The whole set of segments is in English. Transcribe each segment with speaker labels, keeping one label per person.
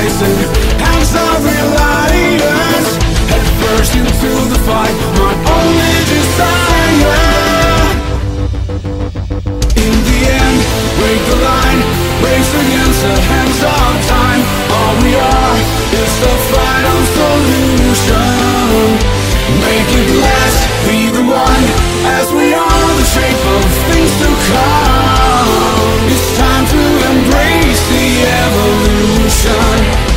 Speaker 1: rising, hands of reliance, head first into the fight, my only desire. In the end, break the line, race against the hands of time. All we are is the final solution. Make it last, be the one, as we are the shape of things to come. It's time to embrace the evolution.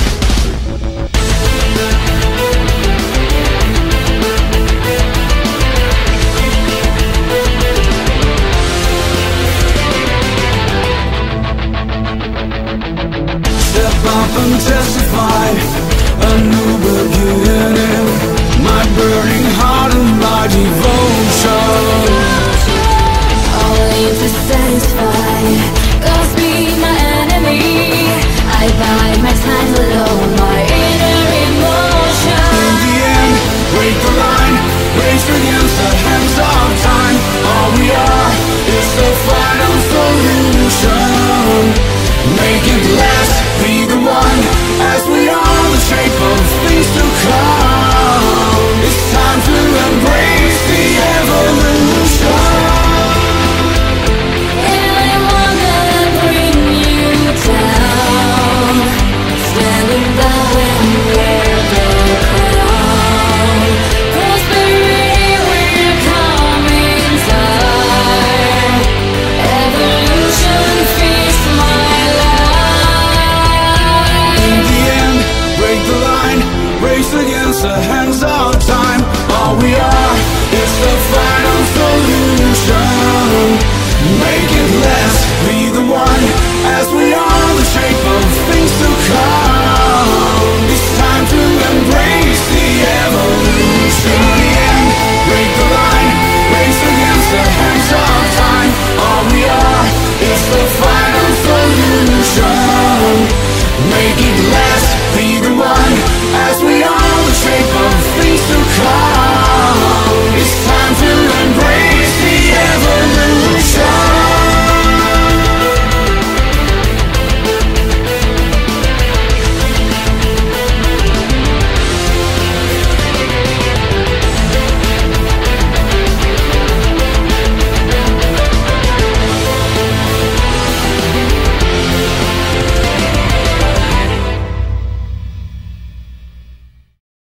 Speaker 1: Step up and testify, a new beginning. My burning heart and my divine